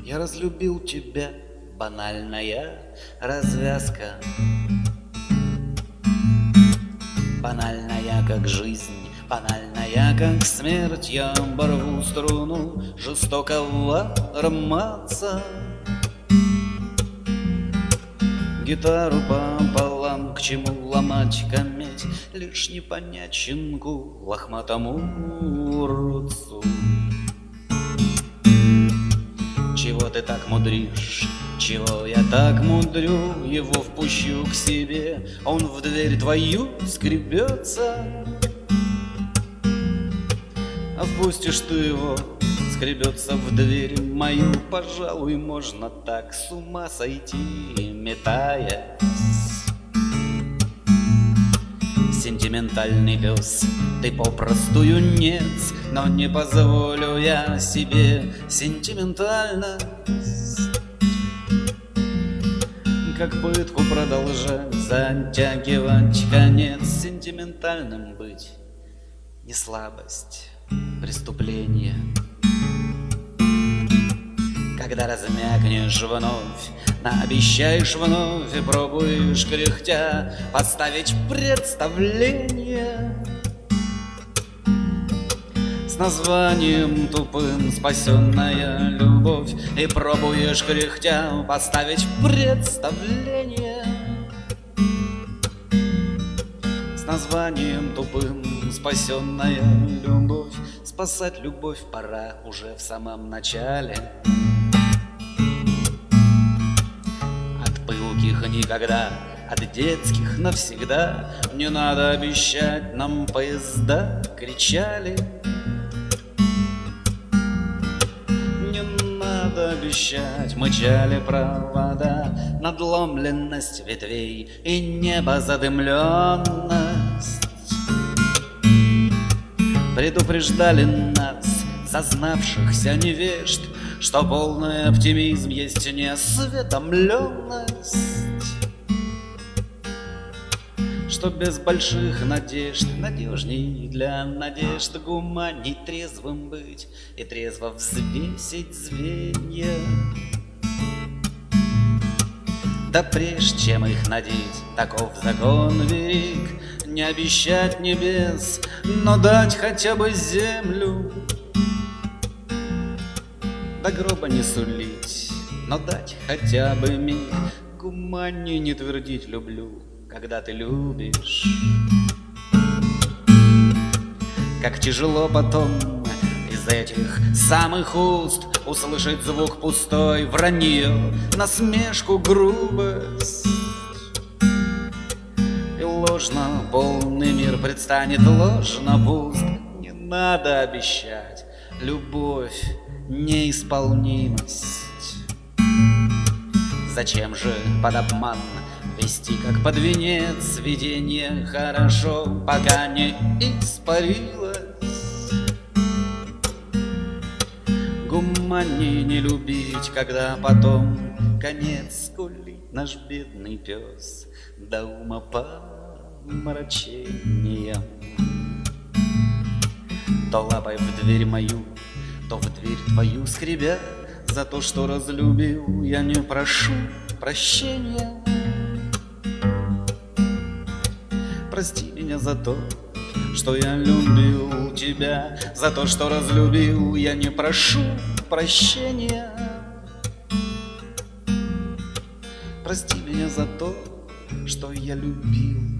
Я разлюбил тебя, банальная развязка. Банальная, как жизнь, банальная, как смерть. Я оборву струну жестокого романса. Гитару пополам, к чему ломать кометь, лишь не понять щенку, лохматому уродцу. Чего ты так мудришь? Чего я так мудрю? Его впущу к себе, он в дверь твою скребется. А впустишь ты его, скребется в дверь мою. Пожалуй, можно так с ума сойти, метаясь. Сентиментальный пес, ты попросту юнец, но не позволю я себе сентиментальность. Как пытку продолжать, затягивать конец. Сентиментальным быть не слабость, преступление. Когда размякнешь вновь, наобещаешь вновь и пробуешь кряхтя поставить представление с названием тупым «Спасенная любовь», и пробуешь кряхтя поставить представление с названием тупым «Спасенная любовь». Спасать любовь пора уже в самом начале. От пылких никогда, от детских навсегда. Не надо обещать, нам поезда кричали. Не надо обещать, мычали провода. Надломленность ветвей и небо задымленность предупреждали нас, зазнавшихся невежд, что полный оптимизм есть неосведомленность, что без больших надежд надежней для надежд гуманней трезвым быть и трезво взвесить звенья. Да прежде чем их надеть, таков закон велик, не обещать небес, но дать хотя бы землю. До гроба не сулить, но дать хотя бы миг. Гуманней не твердить люблю, когда ты любишь. Как тяжело потом из этих самых уст услышать звук пустой, вранье, насмешку, грубость. И ложно полный мир предстанет ложно пуст. Не надо обещать любовь, неисполнимость. Зачем же под обман вести, как под венец, видение хорошо, пока не испарилось? Гуманней не любить, когда потом конец скулит наш бедный пес до ума помрачением. То лапой в дверь мою, то в дверь твою скребя, за то, что разлюбил, я не прошу прощения. Прости меня за то, что я любил тебя, за то, что разлюбил, я не прошу прощения. Прости меня за то, что я любил